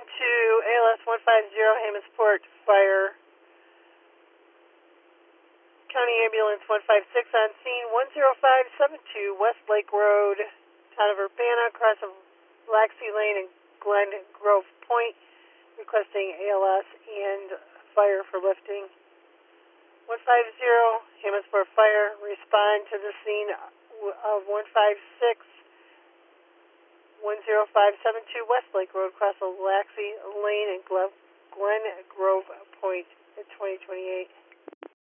to ALS 150 Hammondsport Fire. County Ambulance 156 on scene 10572 West Lake Road, town of Urbana, across of Laxey Lane and Glen Grove Point, requesting ALS and fire for lifting. 150 Hammondsport Fire, respond to the scene of 156 10572 West Lake Road, across of Laxey Lane and Glen Grove Point at 2028.